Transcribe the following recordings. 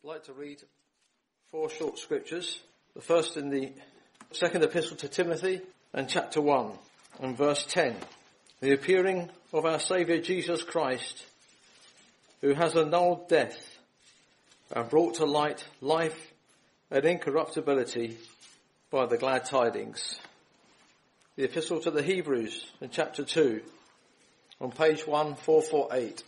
I'd like to read 4 short scriptures. The first in the second epistle to Timothy and chapter 1 and verse 10. The appearing of our Saviour Jesus Christ, who has annulled death and brought to light life and incorruptibility by the glad tidings. The epistle to the Hebrews in chapter 2 on page 1448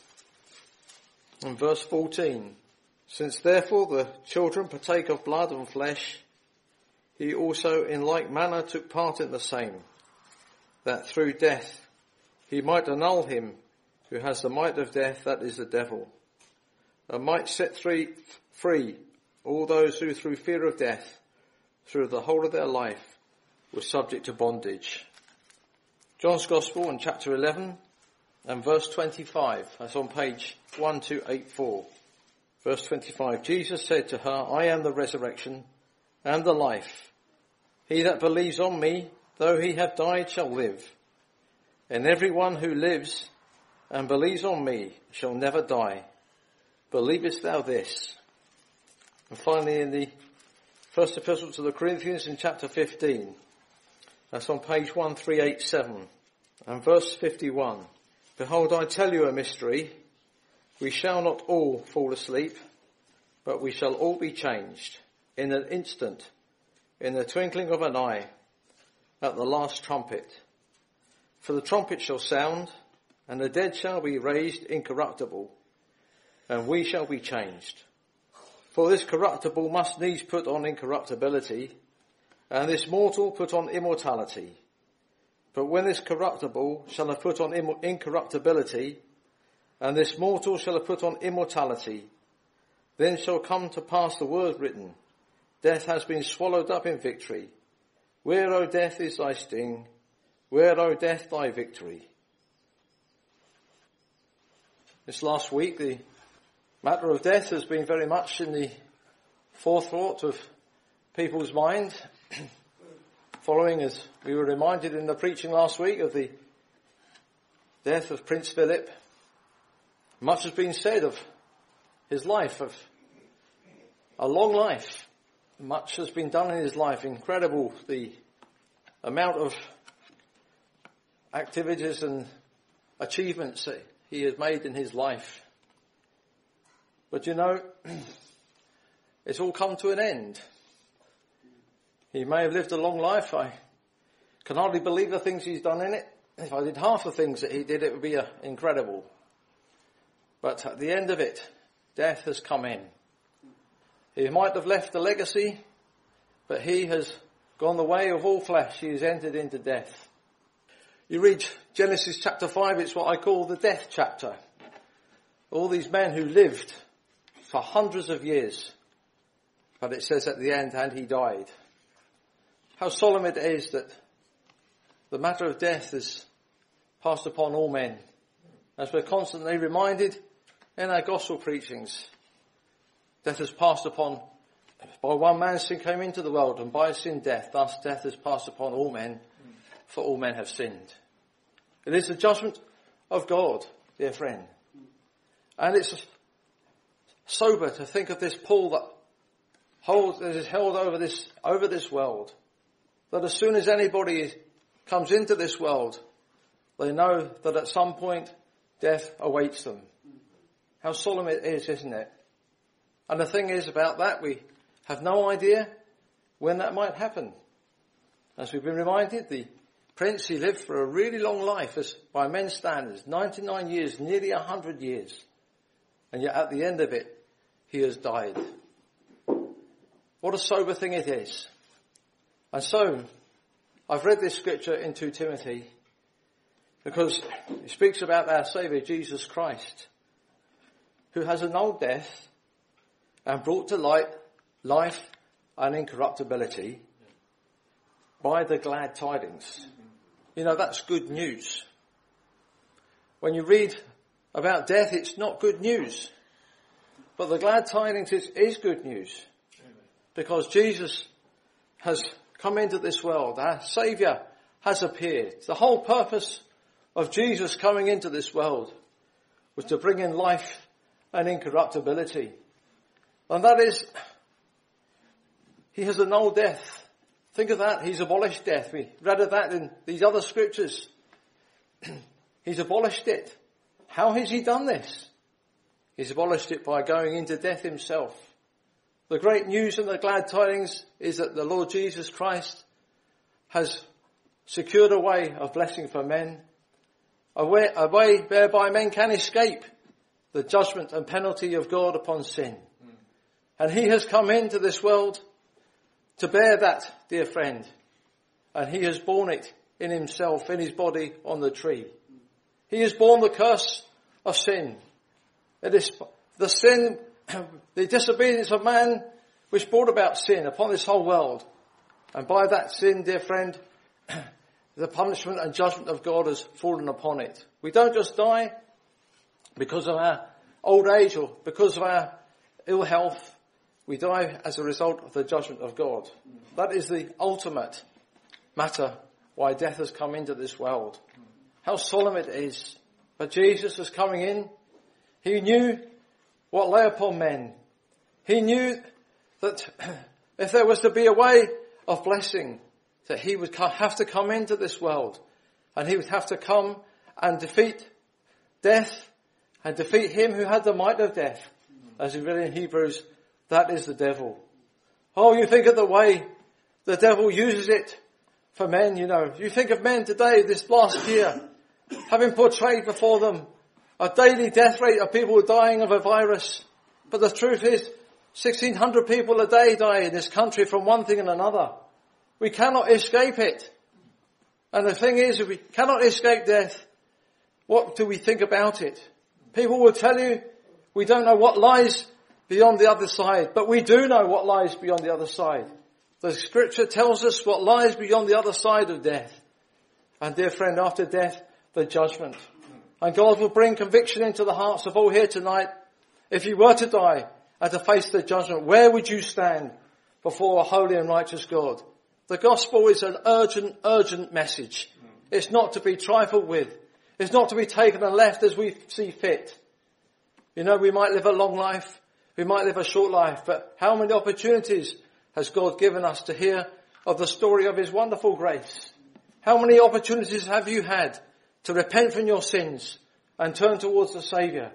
and verse 14. Since therefore the children partake of blood and flesh, he also in like manner took part in the same, that through death he might annul him who has the might of death, that is the devil, and might set free all those who through fear of death, through the whole of their life, were subject to bondage. John's Gospel in chapter 11 and verse 25, that's on page 1284. Verse 25, Jesus said to her, I am the resurrection and the life. He that believes on me, though he have died, shall live. And everyone who lives and believes on me shall never die. Believest thou this? And finally in the first epistle to the Corinthians in chapter 15, that's on page 1387 and verse 51. Behold, I tell you a mystery. We shall not all fall asleep, but we shall all be changed in an instant, in the twinkling of an eye, at the last trumpet. For the trumpet shall sound, and the dead shall be raised incorruptible, and we shall be changed. For this corruptible must needs put on incorruptibility, and this mortal put on immortality. But when this corruptible shall have put on incorruptibility, and this mortal shall have put on immortality, then shall come to pass the word written, death has been swallowed up in victory. Where, O death, is thy sting? Where, O death, thy victory? This last week, the matter of death has been very much in the forethought of people's mind, following, as we were reminded in the preaching last week, of the death of Prince Philip. Much has been said of his life, of a long life. Much has been done in his life. Incredible the amount of activities and achievements that he has made in his life. But you know, it's all come to an end. He may have lived a long life. I can hardly believe the things he's done in it. If I did half the things that he did, it would be incredible. But at the end of it, death has come in. He might have left a legacy, but he has gone the way of all flesh. He has entered into death. You read Genesis chapter 5, it's what I call the death chapter. All these men who lived for hundreds of years, but it says at the end, and he died. How solemn it is that the matter of death is passed upon all men. As we're constantly reminded in our gospel preachings, death has passed upon, by one man sin came into the world, and by sin death, thus death has passed upon all men, for all men have sinned. It is the judgment of God, dear friend. And it's sober to think of this pull that is held over this world, that as soon as anybody comes into this world, they know that at some point death awaits them. How solemn it is, isn't it? And the thing is about that, we have no idea when that might happen. As we've been reminded, the prince, he lived for a really long life, as by men's standards, 99 years, nearly 100 years. And yet at the end of it, he has died. What a sober thing it is. And so, I've read this scripture in 2 Timothy, because it speaks about our Saviour Jesus Christ, who has annulled death and brought to light life and incorruptibility by the glad tidings. You know, that's good news. When you read about death, it's not good news. But the glad tidings is good news. Because Jesus has come into this world. Our Saviour has appeared. The whole purpose of Jesus coming into this world was to bring in life and incorruptibility. And that is, he has annulled death. Think of that. He's abolished death. We read of that in these other scriptures. He's abolished it. How has he done this? He's abolished it by going into death himself. The great news and the glad tidings is that the Lord Jesus Christ has secured a way of blessing for men, a way whereby men can escape the judgment and penalty of God upon sin. And he has come into this world to bear that, dear friend. And he has borne it in himself, in his body on the tree. He has borne the curse of sin. It is the sin, the disobedience of man which brought about sin upon this whole world. And by that sin, dear friend, the punishment and judgment of God has fallen upon it. We don't just die because of our old age or because of our ill health. We die as a result of the judgment of God. That is the ultimate matter why death has come into this world. How solemn it is. But Jesus was coming in. He knew what lay upon men. He knew that if there was to be a way of blessing, that he would have to come into this world. And he would have to come and defeat death and defeat him who had the might of death. As we read in Hebrews, that is the devil. Oh, you think of the way the devil uses it for men, you know. You think of men today, this last year, having portrayed before them a daily death rate of people dying of a virus. But the truth is, 1,600 people a day die in this country from one thing and another. We cannot escape it. And the thing is, if we cannot escape death, what do we think about it? People will tell you, we don't know what lies beyond the other side, but we do know what lies beyond the other side. The scripture tells us what lies beyond the other side of death. And dear friend, after death, the judgment. And God will bring conviction into the hearts of all here tonight. If you were to die and to face the judgment, where would you stand before a holy and righteous God? The gospel is an urgent message. It's not to be trifled with. It's not to be taken and left as we see fit. You know, we might live a long life. We might live a short life. But how many opportunities has God given us to hear of the story of his wonderful grace? How many opportunities have you had to repent from your sins and turn towards the Saviour?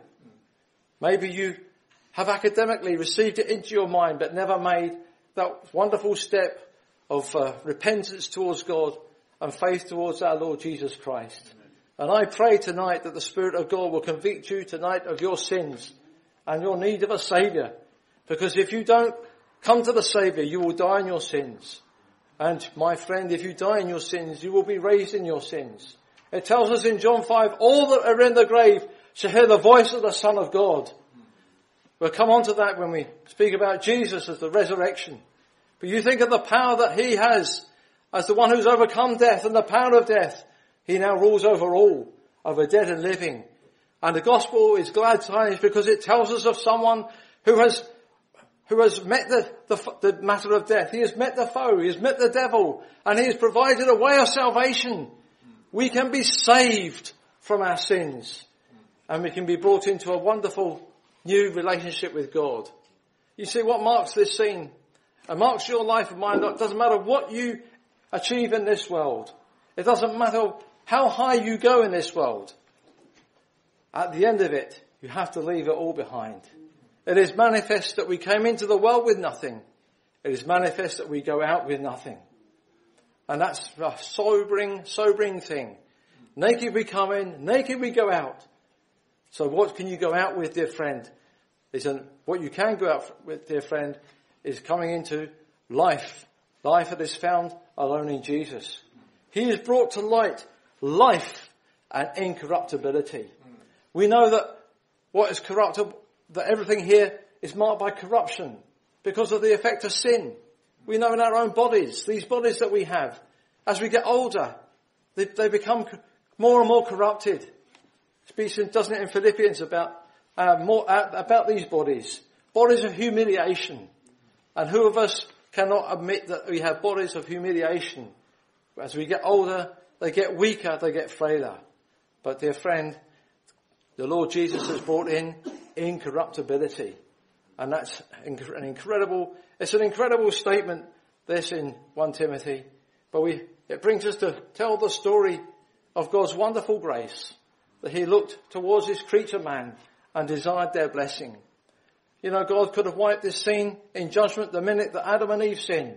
Maybe you have academically received it into your mind but never made that wonderful step of repentance towards God and faith towards our Lord Jesus Christ. And I pray tonight that the Spirit of God will convict you tonight of your sins and your need of a Saviour. Because if you don't come to the Saviour, you will die in your sins. And my friend, if you die in your sins, you will be raised in your sins. It tells us in John 5, all that are in the grave shall hear the voice of the Son of God. We'll come on to that when we speak about Jesus as the resurrection. But you think of the power that he has as the one who's overcome death and the power of death. He now rules over all, over dead and living. And the gospel is glad tidings because it tells us of someone who has met the matter of death. He has met the foe. He has met the devil. And he has provided a way of salvation. We can be saved from our sins. And we can be brought into a wonderful new relationship with God. You see what marks this scene? It marks your life and mine. It doesn't matter what you achieve in this world. It doesn't matter how high you go in this world. At the end of it, you have to leave it all behind. It is manifest that we came into the world with nothing. It is manifest that we go out with nothing. And that's a sobering thing. Naked we come in, naked we go out. So what can you go out with, dear friend? What you can go out with, dear friend, is coming into life. Life that is found alone in Jesus. He has brought to light life and incorruptibility. We know that what is corruptible, that everything here is marked by corruption because of the effect of sin. We know in our own bodies, these bodies that we have, as we get older, they become more and more corrupted. It speaks, doesn't it, in Philippians about these bodies of humiliation. And who of us cannot admit that we have bodies of humiliation? As we get older, they get weaker, they get frailer. But dear friend, the Lord Jesus has brought in incorruptibility. And that's an incredible statement, this in 1 Timothy. But it brings us to tell the story of God's wonderful grace, that he looked towards his creature man and desired their blessing. You know, God could have wiped this scene in judgment the minute that Adam and Eve sinned.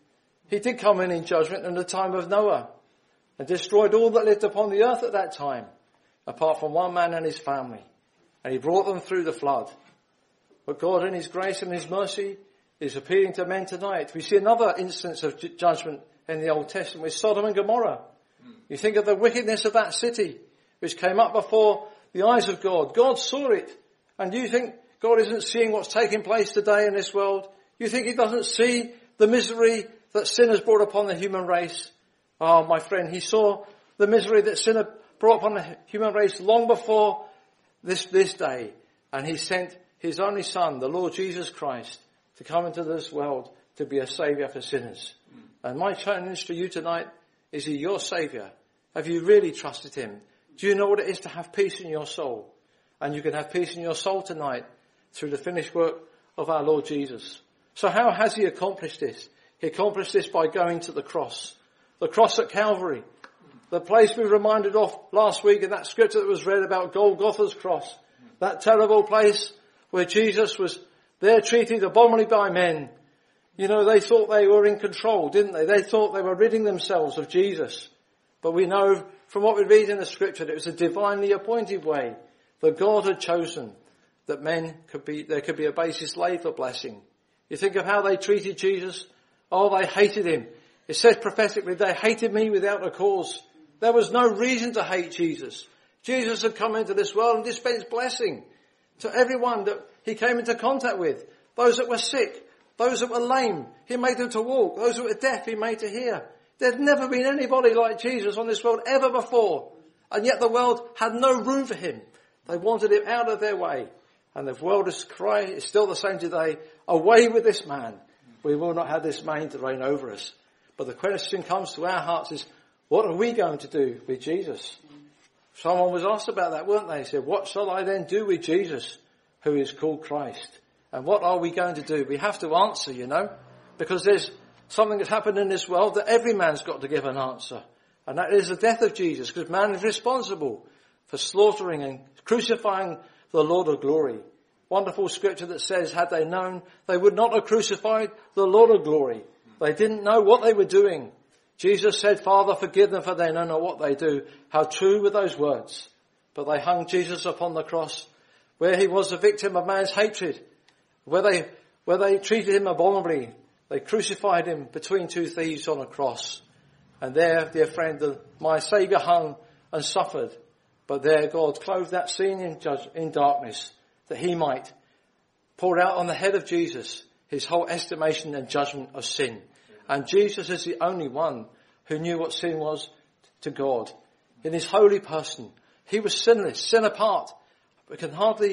He did come in judgment in the time of Noah and destroyed all that lived upon the earth at that time, apart from one man and his family. And he brought them through the flood. But God in his grace and his mercy is appealing to men tonight. We see another instance of judgment in the Old Testament with Sodom and Gomorrah. You think of the wickedness of that city, which came up before the eyes of God. God saw it. And you think God isn't seeing what's taking place today in this world? You think he doesn't see the misery that sin has brought upon the human race? Oh, my friend, he saw the misery that sin had brought upon the human race long before this day. And he sent his only Son, the Lord Jesus Christ, to come into this world to be a saviour for sinners. And my challenge to you tonight, is he your saviour? Have you really trusted him? Do you know what it is to have peace in your soul? And you can have peace in your soul tonight through the finished work of our Lord Jesus. So how has he accomplished this? He accomplished this by going to the cross. The cross at Calvary. The place we were reminded of last week in that scripture that was read about Golgotha's cross. That terrible place where Jesus was there treated abominably by men. You know, they thought they were in control, didn't they? They thought they were ridding themselves of Jesus. But we know from what we read in the scripture that it was a divinely appointed way that God had chosen that there could be a basis laid for blessing. You think of how they treated Jesus. Oh, they hated him. It says prophetically, they hated me without a cause. There was no reason to hate Jesus. Jesus had come into this world and dispensed blessing to everyone that he came into contact with. Those that were sick, those that were lame, he made them to walk. Those that were deaf, he made to hear. There'd never been anybody like Jesus on this world ever before. And yet the world had no room for him. They wanted him out of their way. And the world is crying, it's still the same today, away with this man. We will not have this man to reign over us. But the question comes to our hearts is, what are we going to do with Jesus? Someone was asked about that, weren't they? He said, what shall I then do with Jesus, who is called Christ? And what are we going to do? We have to answer, you know, because there's something that's happened in this world that every man's got to give an answer. And that is the death of Jesus, because man is responsible for slaughtering and crucifying the Lord of glory. Wonderful scripture that says, had they known, they would not have crucified the Lord of glory. They didn't know what they were doing. Jesus said, Father, forgive them, for they know not what they do. How true were those words. But they hung Jesus upon the cross, where he was the victim of man's hatred, where they treated him abominably. They crucified him between two thieves on a cross. And there, dear friend, my Saviour hung and suffered. But there God clothed that scene in darkness, that he might pour out on the head of Jesus his whole estimation and judgment of sin. And Jesus is the only one who knew what sin was to God. In his holy person, he was sinless, sin apart. We can hardly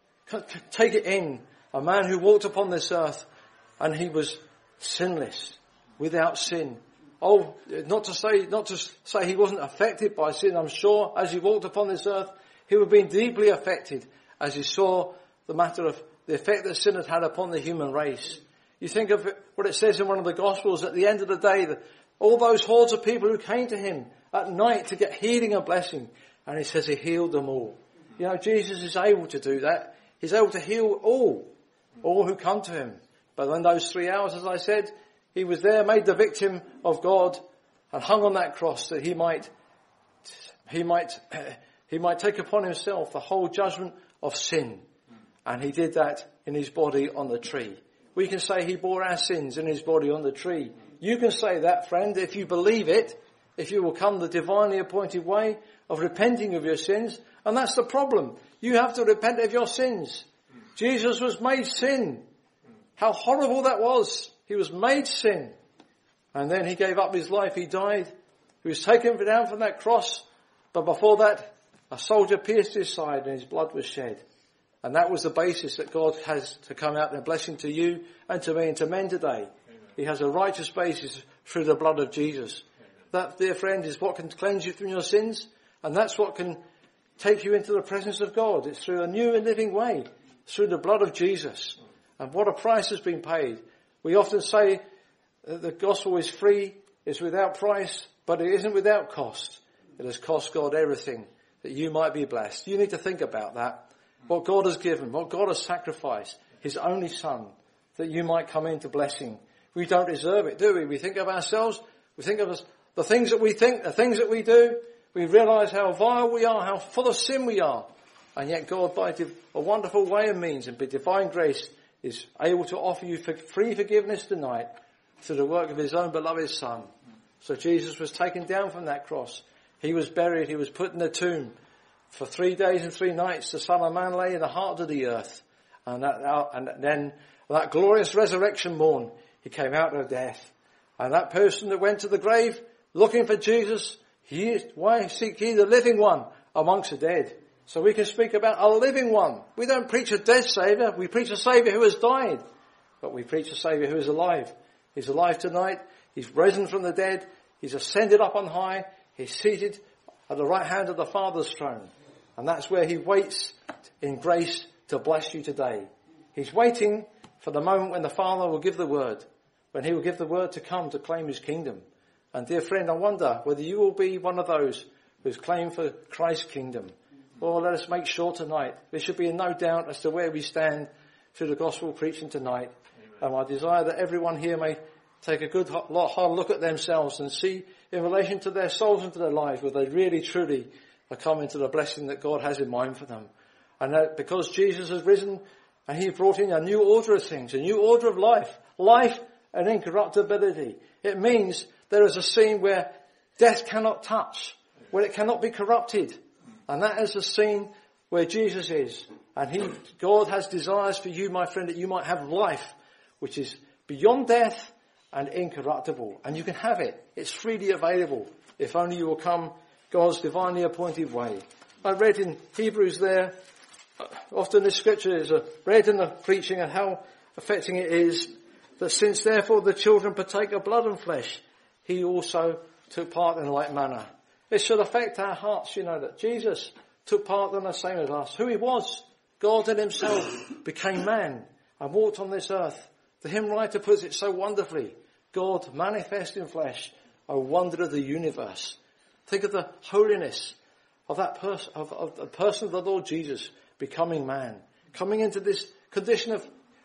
take it in. A man who walked upon this earth and he was sinless, without sin. Oh, not to say he wasn't affected by sin. I'm sure as he walked upon this earth, he would have been deeply affected as he saw the matter of the effect that sin had upon the human race. You think of what it says in one of the Gospels at the end of the day, that all those hordes of people who came to him at night to get healing and blessing, and he says he healed them all. You know, Jesus is able to do that. He's able to heal all who come to him. But in those 3 hours, as I said, he was there, made the victim of God, and hung on that cross that he might take upon himself the whole judgment of sin. And he did that in his body on the tree. We can say he bore our sins in his body on the tree. You can say that, friend, if you believe it, if you will come the divinely appointed way of repenting of your sins. And that's the problem. You have to repent of your sins. Jesus was made sin. How horrible that was. He was made sin. And then he gave up his life. He died. He was taken down from that cross. But before that, a soldier pierced his side and his blood was shed. And that was the basis that God has to come out in a blessing to you and to me and to men today. Amen. He has a righteous basis through the blood of Jesus. Amen. That, dear friend, is what can cleanse you from your sins. And that's what can take you into the presence of God. It's through a new and living way. Through the blood of Jesus. And what a price has been paid. We often say that the gospel is free, it's without price, but it isn't without cost. It has cost God everything that you might be blessed. You need to think about that. What God has given, what God has sacrificed, his only son, that you might come into blessing. We don't deserve it, do we? We think of ourselves, we think of us, the things that we think, the things that we do. We realise how vile we are, how full of sin we are. And yet God, by a wonderful way and means, and by divine grace, is able to offer you free forgiveness tonight through the work of his own beloved Son. So Jesus was taken down from that cross. He was buried. He was put in a tomb. For 3 days and 3 nights, the Son of Man lay in the heart of the earth. And then that glorious resurrection morn, he came out of death. And that person that went to the grave looking for Jesus, why seek ye the living one amongst the dead? So we can speak about a living one. We don't preach a dead Saviour. We preach a Saviour who has died. But we preach a Saviour who is alive. He's alive tonight. He's risen from the dead. He's ascended up on high. He's seated at the right hand of the Father's throne. And that's where he waits in grace to bless you today. He's waiting for the moment when the Father will give the word. When he will give the word to come to claim his kingdom. And dear friend, I wonder whether you will be one of those who's claimed for Christ's kingdom. Well, let us make sure tonight. There should be no doubt as to where we stand through the gospel preaching tonight. Amen. And I desire that everyone here may take a good hard look at themselves and see in relation to their souls and to their lives whether they really truly are coming to the blessing that God has in mind for them. And that because Jesus has risen and he brought in a new order of things, a new order of life and incorruptibility. It means there is a scene where death cannot touch, where it cannot be corrupted. And that is the scene where Jesus is. And God has desires for you, my friend, that you might have life, which is beyond death and incorruptible. And you can have it. It's freely available, if only you will come God's divinely appointed way. I read in Hebrews there, often this scripture is read in the preaching and how affecting it is, that since therefore the children partake of blood and flesh, he also took part in like manner. It should affect our hearts, that Jesus took part in the same as us. Who he was, God in himself, became man and walked on this earth. The hymn writer puts it so wonderfully. God manifest in flesh, a wonder of the universe. Think of the holiness of that person, of the person of the Lord Jesus becoming man, coming into this condition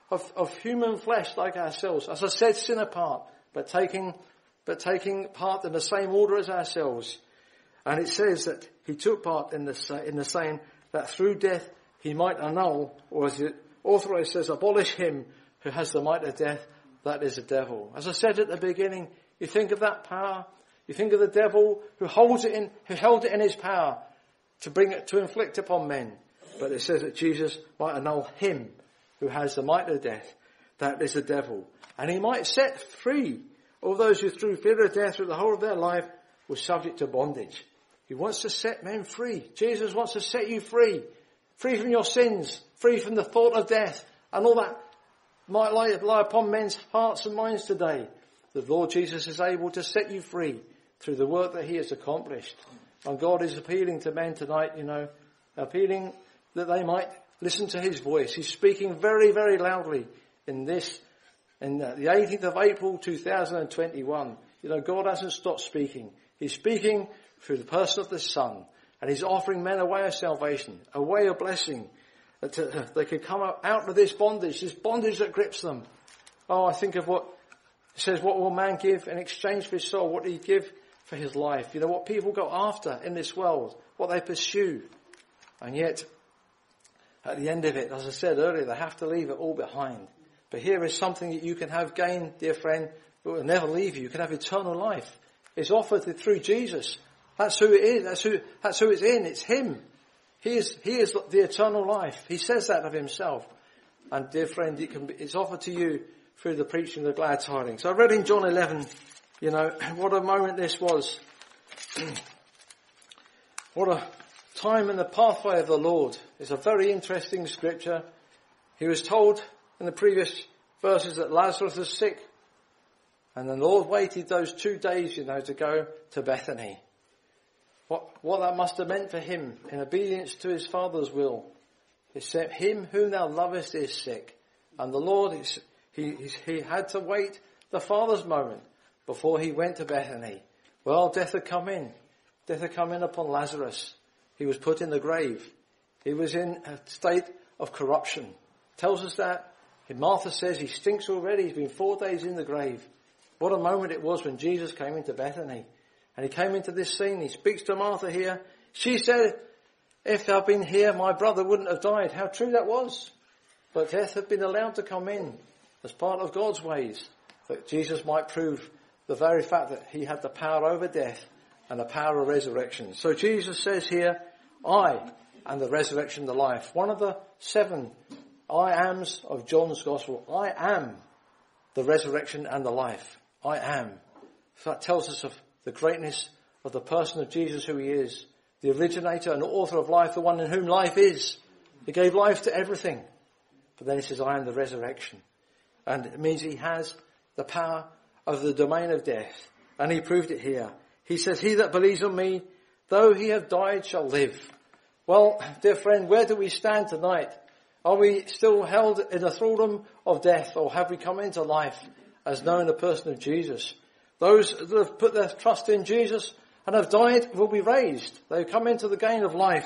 of human flesh like ourselves. As I said, sin apart, but taking part in the same order as ourselves. And it says that he took part in the saying that through death he might annul, or as it authorized says, abolish him who has the might of death, that is the devil. As I said at the beginning, you think of that power, you think of the devil who held it in his power to bring it to inflict upon men. But it says that Jesus might annul him who has the might of death, that is the devil. And he might set free all those who through fear of death through the whole of their life were subject to bondage. He wants to set men free. Jesus wants to set you free. Free from your sins. Free from the thought of death. And all that might lie upon men's hearts and minds today. The Lord Jesus is able to set you free through the work that he has accomplished. And God is appealing to men tonight, appealing that they might listen to his voice. He's speaking very, very loudly in the 18th of April 2021. God hasn't stopped speaking. He's speaking through the person of the Son. And he's offering men a way of salvation, a way of blessing. That they could come out of this bondage that grips them. Oh, I think of what it says, what will man give in exchange for his soul? What do he give for his life? What people go after in this world, what they pursue. And yet, at the end of it, as I said earlier, they have to leave it all behind. But here is something that you can have gained, dear friend, that will never leave you. You can have eternal life. It's offered through Jesus. That's who it is. That's who it's in. It's him. He is the eternal life. He says that of himself. And dear friend, it's offered to you through the preaching of the glad tidings. So I read in John 11, what a moment this was. What a time in the pathway of the Lord. It's a very interesting scripture. He was told in the previous verses that Lazarus was sick. And the Lord waited those 2 days, to go to Bethany. What that must have meant for him in obedience to his Father's will. It said, him whom thou lovest is sick. And the Lord, he had to wait the Father's moment before he went to Bethany. Well, death had come in. Death had come in upon Lazarus. He was put in the grave. He was in a state of corruption. Tells us that. Martha says he stinks already. He's been 4 days in the grave. What a moment it was when Jesus came into Bethany. And he came into this scene. He speaks to Martha here. She said, if I'd been here, my brother wouldn't have died. How true that was. But death had been allowed to come in as part of God's ways, that Jesus might prove the very fact that he had the power over death and the power of resurrection. So Jesus says here, I am the resurrection and the life. One of the 7 I ams of John's Gospel. I am the resurrection and the life. I am. So that tells us of the greatness of the person of Jesus, who he is. The originator and author of life, the one in whom life is. He gave life to everything. But then he says, I am the resurrection. And it means he has the power of the domain of death. And he proved it here. He says, he that believes on me, though he have died, shall live. Well, dear friend, where do we stand tonight? Are we still held in the thraldom of death, or have we come into life as knowing the person of Jesus? Those that have put their trust in Jesus and have died will be raised. They come into the gain of life.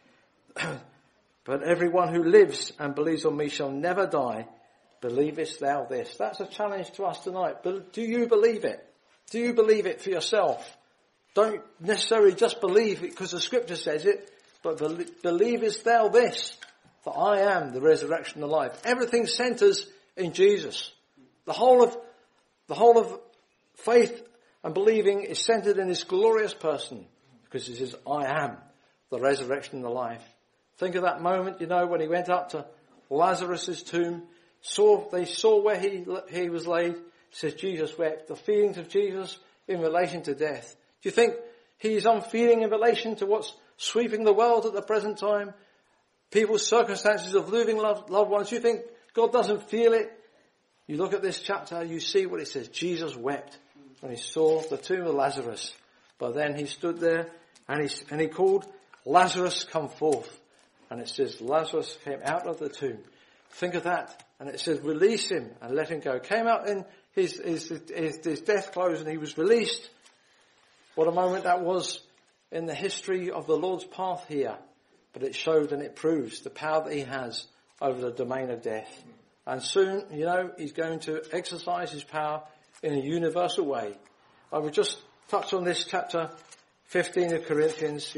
But everyone who lives and believes on me shall never die. Believest thou this? That's a challenge to us tonight. Do you believe it? Do you believe it for yourself? Don't necessarily just believe it because the scripture says it, but believest thou this? That I am the resurrection and the life. Everything centers in Jesus. The whole of faith and believing is centered in this glorious person, because he says, I am the resurrection and the life. Think of that moment, when he went up to Lazarus' tomb, they saw where he was laid. It says Jesus wept. The feelings of Jesus in relation to death. Do you think he is unfeeling in relation to what's sweeping the world at the present time? People's circumstances of losing loved ones. You think God doesn't feel it? You look at this chapter, you see what it says. Jesus wept when he saw the tomb of Lazarus. But then he stood there and he called, Lazarus, come forth. And it says Lazarus came out of the tomb. Think of that. And it says release him and let him go. Came out in his death clothes and he was released. What a moment that was in the history of the Lord's path here. But it showed and it proves the power that he has over the domain of death. And soon, he's going to exercise his power in a universal way. I will just touch on this chapter 15 of Corinthians,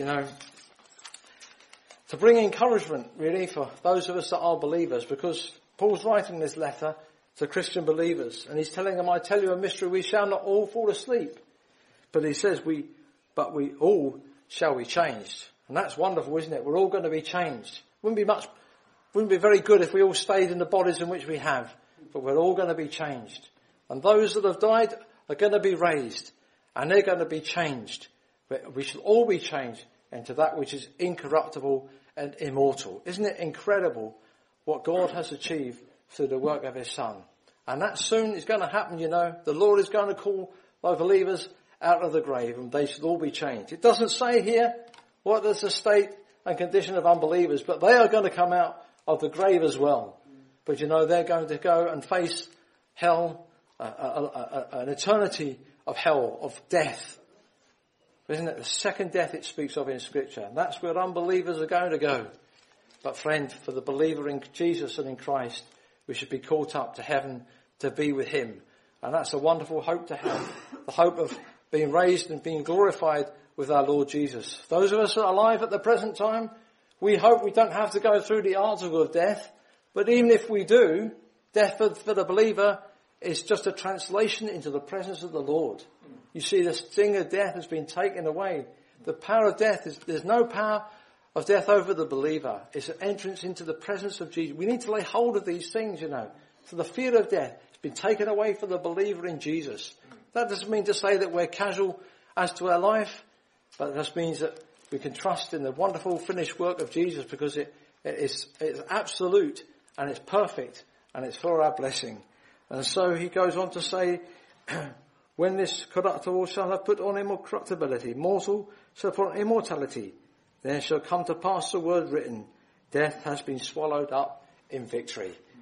to bring encouragement really for those of us that are believers, because Paul's writing this letter to Christian believers and he's telling them, I tell you a mystery, we shall not all fall asleep. But he says we all shall be changed. And that's wonderful, isn't it? We're all going to be changed. Wouldn't be very good if we all stayed in the bodies in which we have, but we're all going to be changed. And those that have died are going to be raised and they're going to be changed. We shall all be changed into that which is incorruptible and immortal. Isn't it incredible what God has achieved through the work of his Son? And that soon is going to happen, The Lord is going to call the believers out of the grave and they shall all be changed. It doesn't say here what is the state and condition of unbelievers, but they are going to come out of the grave as well. But they're going to go and face hell, an eternity of hell, of death. Isn't it the second death it speaks of in Scripture? And that's where unbelievers are going to go. But friend, for the believer in Jesus and in Christ, we should be caught up to heaven to be with him. And that's a wonderful hope to have. The hope of being raised and being glorified with our Lord Jesus. Those of us that are alive at the present time, we hope we don't have to go through the article of death. But even if we do, death for the believer is just a translation into the presence of the Lord. You see, the sting of death has been taken away. The power of death there's no power of death over the believer. It's an entrance into the presence of Jesus. We need to lay hold of these things, So the fear of death has been taken away for the believer in Jesus. That doesn't mean to say that we're casual as to our life, but it just means that we can trust in the wonderful finished work of Jesus, because it's absolute and it's perfect and it's for our blessing. And so he goes on to say, when this corruptible shall have put on incorruptibility, mortal shall put on immortality, then shall come to pass the word written, death has been swallowed up in victory.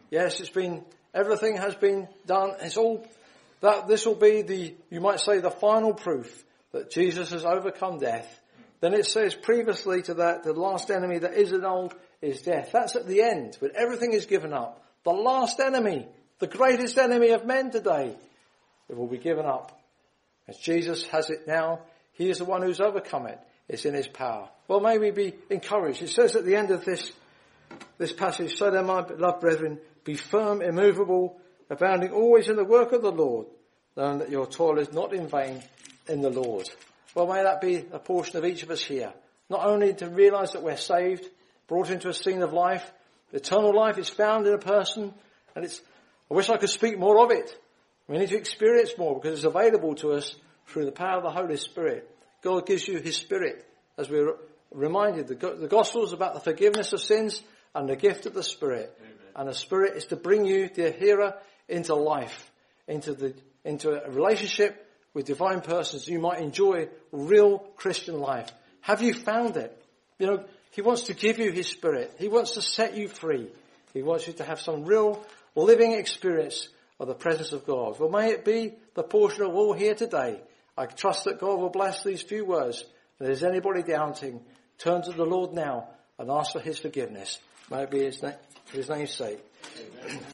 Yes, everything has been done. This will be you might say, the final proof that Jesus has overcome death. Then it says previously to that, the last enemy that is annulled is death. That's at the end, when everything is given up. The last enemy, the greatest enemy of men today, it will be given up. As Jesus has it now, he is the one who's overcome it. It's in his power. Well, may we be encouraged. It says at the end of this passage, so then, my beloved brethren, be firm, immovable, abounding always in the work of the Lord, knowing that your toil is not in vain in the Lord. Well, may that be a portion of each of us here. Not only to realise that we're saved, brought into a scene of life, eternal life is found in a person, and I wish I could speak more of it. We need to experience more because it's available to us through the power of the Holy Spirit. God gives you his Spirit, as we're reminded. The gospel is about the forgiveness of sins and the gift of the Spirit. Amen. And the Spirit is to bring you, the hearer, into life, into a relationship with divine persons. You might enjoy real Christian life. Have you found it? He wants to give you his Spirit. He wants to set you free. He wants you to have some real living experience of the presence of God. Well, may it be the portion of all here today. I trust that God will bless these few words. If there's anybody doubting, turn to the Lord now and ask for his forgiveness. May it be his name's sake. Amen.